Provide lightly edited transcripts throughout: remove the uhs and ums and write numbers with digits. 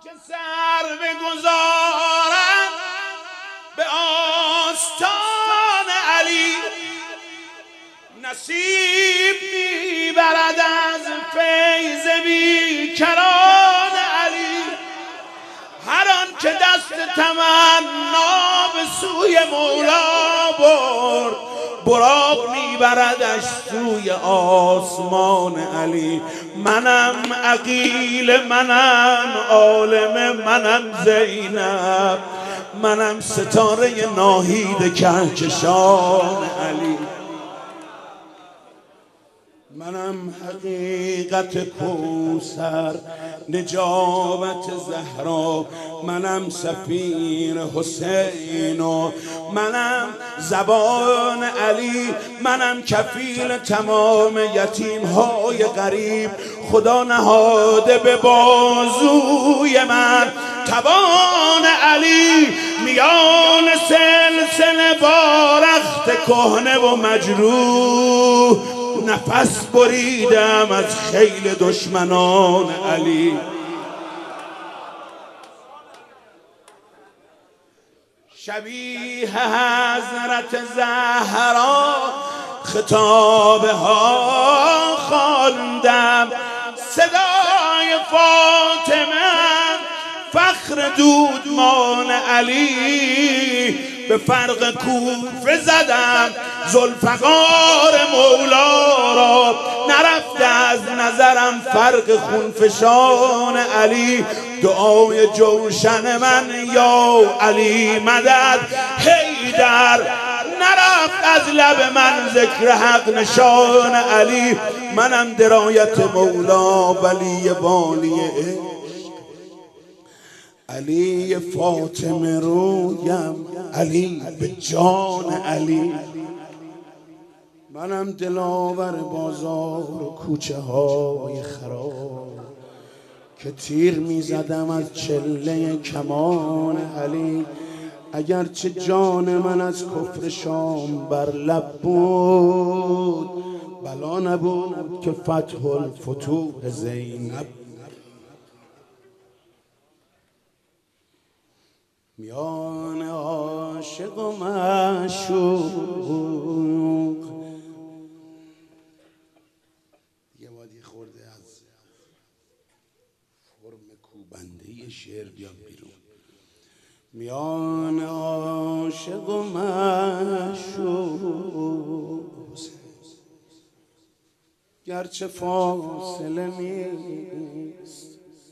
که سر بگذارم به آستان علی، نصیب میبرد از فیض بیکران علی. هر آن که دست تمنا به سوی مولا برد، براق میبردش سوی آسمان علی. منم عقیل، منم عالم، منم زینب، منم ستاره ناهید کهکشان علی. منم حقیقت کوثر، نجابت زهرا، منم سفیر حسین و منم زبان علی. منم کفیل تمام یتیم های غریب، خدا نهاده به بازوی من توان علی. میان سلسله با رخت کهنه و مجروح، نفس بریدم از خیل دشمنان علی. شبیه حضرت زهرا خطابه ها خواندم، صدای فاطمه فخر دودمان علی. به فرق کوفه زدم ذوالفقار مولا را، نرفته از نظرم فرق خونفشان علی. دعای جوشن من یا علی مدد حیدر، نرفت از لب من ذکر حق نشان علی. منم درایت مولا ولی والی علی، فاطمه رویم علی به جان علی. منم دلاور بازار و کوچه های خراب، که تیر میزدم از چله کمان علی. اگرچه جان من از کفر شام بر لب بود، بلا نبود که فتح الفتوح زینب. میان عاشق و معشوق، یه وادی خورده از فرم کوبنده شعر بیام بیرون. میان عاشق و معشوق، گرچه فاصله نیست،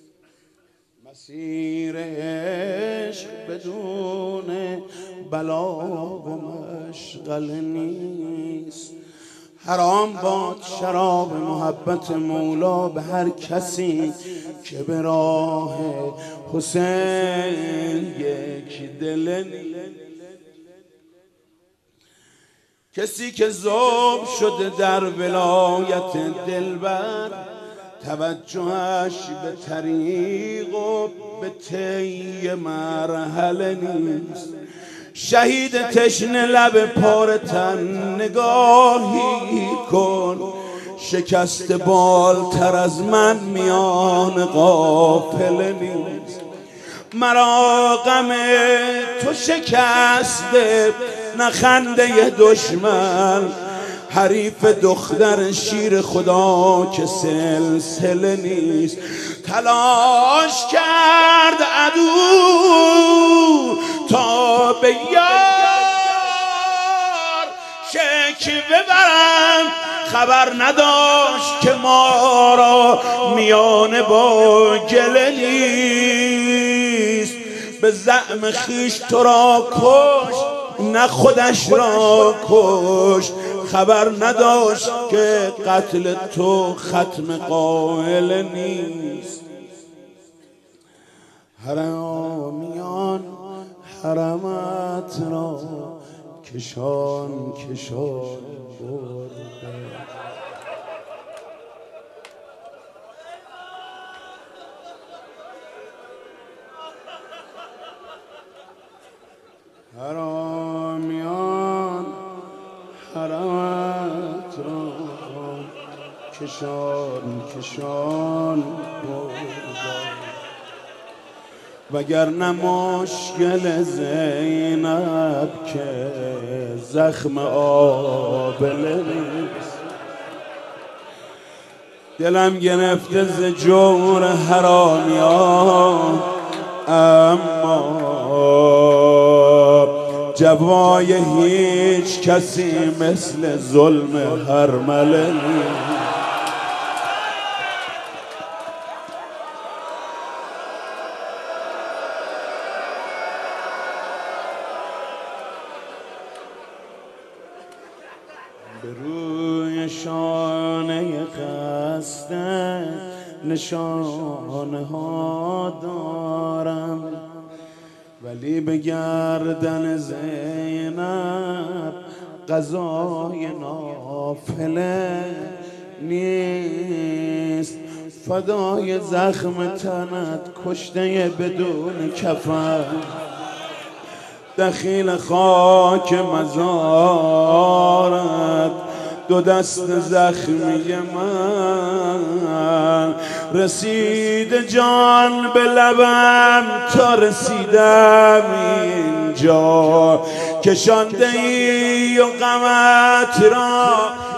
مسیر عشق بدون بلا و مشغله نیست. حرام باد شراب محبت مولا به هر کسی که به راه حسین یک دل نیست. کسی که ذوب شده در ولایت دلبر، توجهش به طریق و به طی مرحله نیست. شهید تشنه لب پاره تن نگاهی کن، شکست بالتر از من میان قافله نیست. مرا غم تو شکسته نه خنده دشمن، حریف دختر شیر خدا که سلسله نیست. تلاش کرد عدو تا به یار شکوه برم، خبر نداشت که ما را میانه با گله نیست. به زعم خویش تو را کشت نه خودش را کشت، خبر نداشت که قتل تو ختم قائل نیست. حرامیان حرمت را کشان کشان برده، حرامیان حرمت را کشان کشان بردن. وگرنه مشکل زینب که زخم آبله نیست. دلم گرفته ز جور حرامیان، اما جوای هیچ کسی مثل ظلم هرمله نیست. به روی شانه خسته نشانه ها دارم، ولی به گردن زینب قضای نافله نیست. فدای زخم تنت کشته بدون کفن، دخیل خاک مزارت دو دست زخمی من. رسید جان به لبم تا رسیدم اینجا، کشانده ای و غمت را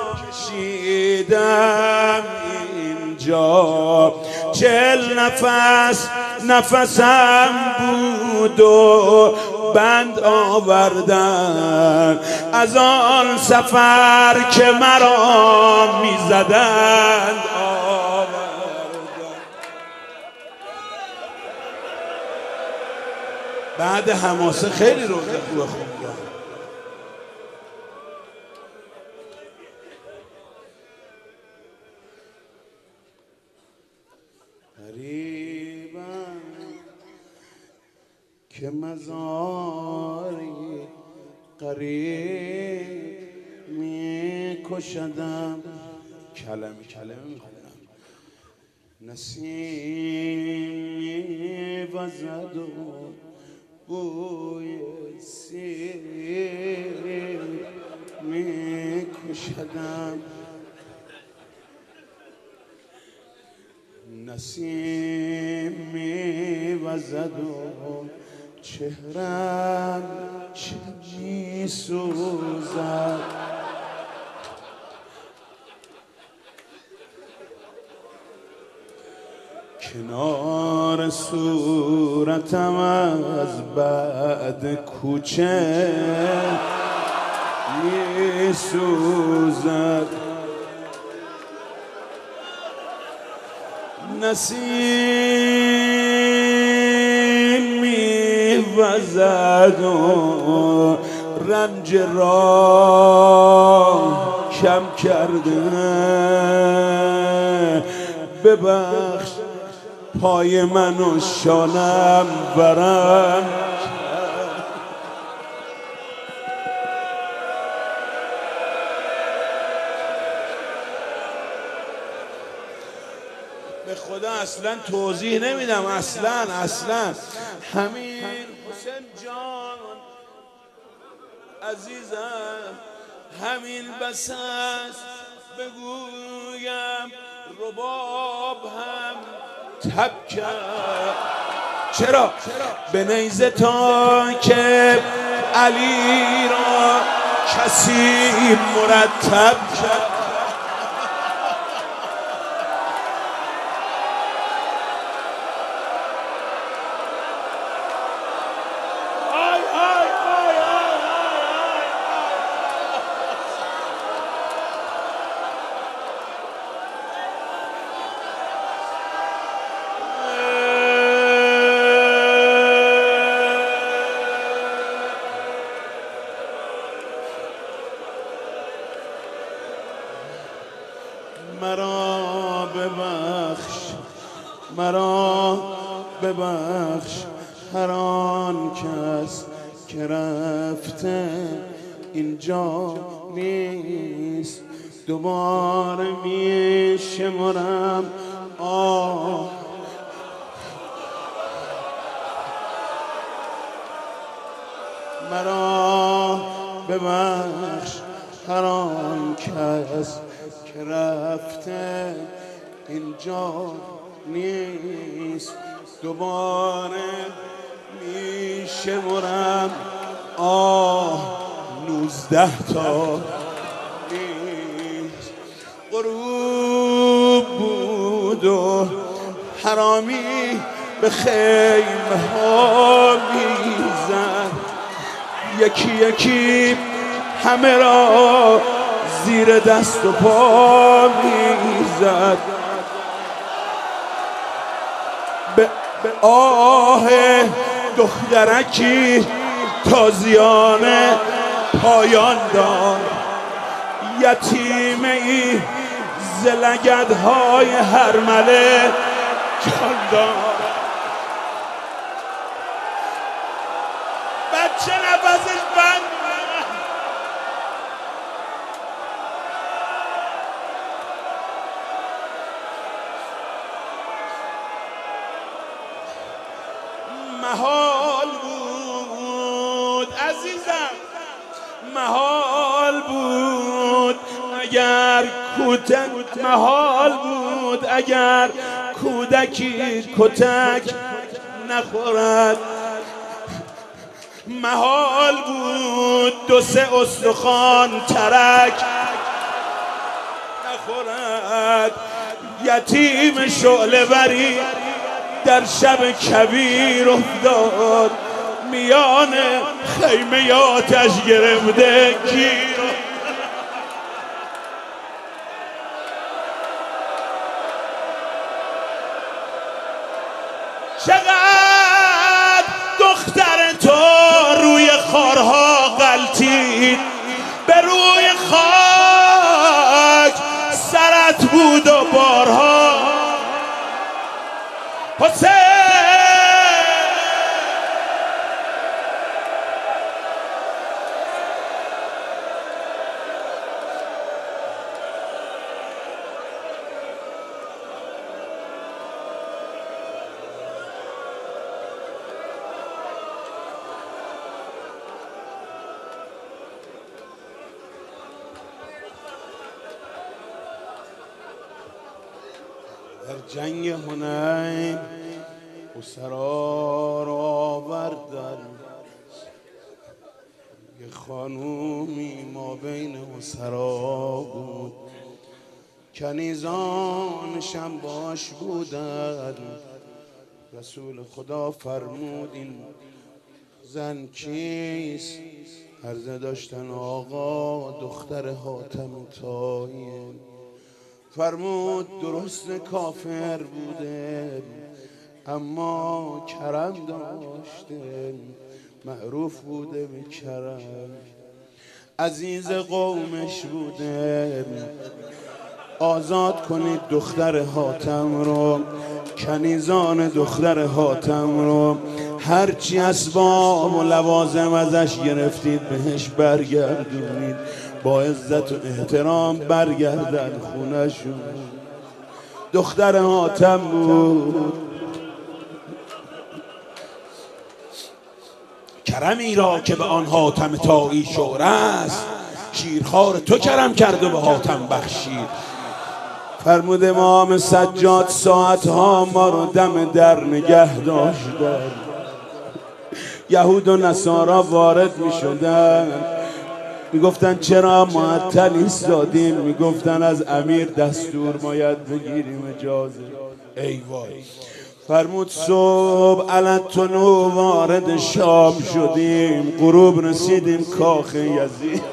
کشیدم اینجا. 40 نفس نفسم بود و بند آوردن از آن سفر که مرا میزدند آوردن. بعد حماسه خیلی روزه خوبه خوندم. که مزاری قریب می کشدم، کلمه میخونم. نسیم وزد و بوی سیر می کشدم. نسیم می وزد و چهرم چه می سوزد. کنار صورتم از بعد کوچه می سوزد. نسیم می وزد و رنج را کم کرده. ببخش پای من و شانم ورم. به خدا اصلا توضیح نمیدم، اصلا همین حسین جان عزیزم، همین بس است بگویم رباب هم تب کرد. چرا؟ به نیزه تا که علی را کسی مرتب کرد. مرا ببخش هر آن کس که رفته اینجا نیست. دوباره می شمرم مرا ببخش هر آن کس که رفته اینجا نیست. دوباره میشمرم 19 تا نیست. غروب بود و حرامی به خیمه ها میزد، یکی یکی همه را زیر دست و پا میزد. به آه دخترکی تازیانه پایان داد، یتیمه ای ز لگدهای هرمله جان داد. بچه نفسش بند محال بود عزیزم، محال بود اگر محال بود اگر کودکی کتک نخورد، محال بود 2-3 استخوان ترک نخورد. یتیم شعله بری در شب کبیر افتاد، میان خیمه آتش گرفته گیر. چقدر دختر تو روی خارها غلطید، به روی خاک سرت بود و بارها حسین. در جنگ حنین اسرا را آوردن، یه خانومی ما بین اسرا بود، کنیزانشم باش بودن. رسول خدا فرمود این زن کیست؟ عرضه داشتن آقا دختر حاتم طاییه. فرمود درست کافر بوده اما کرم داشته، معروف بوده به کرم، عزیز قومش بوده. آزاد کنید دختر حاتم رو، کنیزان دختر حاتم رو، هرچی اسباب و لوازم ازش گرفتید بهش برگردونید، با عزت و احترام برگردن خونه‌شون. دختر حاتم بود. کرمی را که به آن حاتم طایی شعر است، شیرخوار تو کرم کرد و به حاتم بخشید. فرمود امام سجاد ساعتها ما رو دم در نگه داشتن، یهود و نصارا وارد می شدن، می گفتن چرا معطل ایستادیم؟ می گفتن از امیر دستور باید بگیریم اجازه. ای وای. فرمود صبح علتونو وارد شام شدیم، غروب رسیدیم کاخ یزید.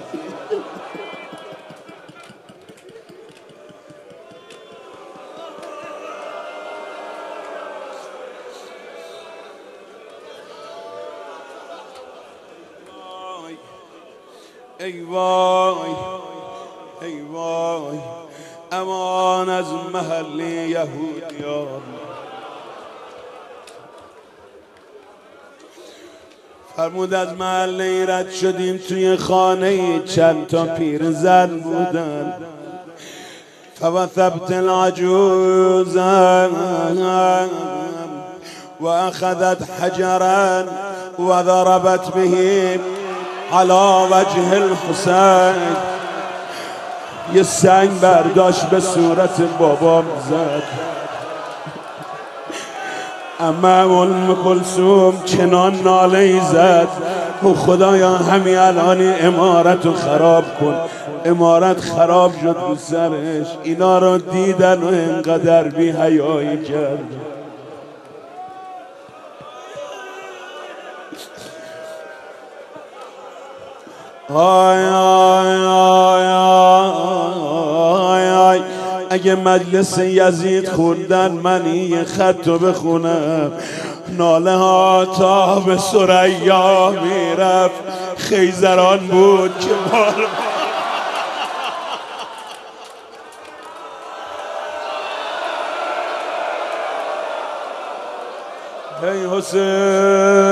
ای وای ای وای، امان از محل یهودیان. فرمود از محله رد شدیم، توی خانه چند تا پیرزن بودن. فوثبت العجوز و اخذت حجرا و ضربت به على وجه الحسین. یه سنگ برداشت به صورت بابام زد. امه ام کلثوم چنان ناله ای زد او خدایا همین الان امارتو خراب کن. امارت خراب شد رو سرش. اینا رو دیدن و انقدر بی حیایی کرد. آی آی آی آی آی اگه مجلس یزید خوندن من این خطو بخونم، ناله ها تا به ثریا میرفت، خیزران بود که مال ای حسین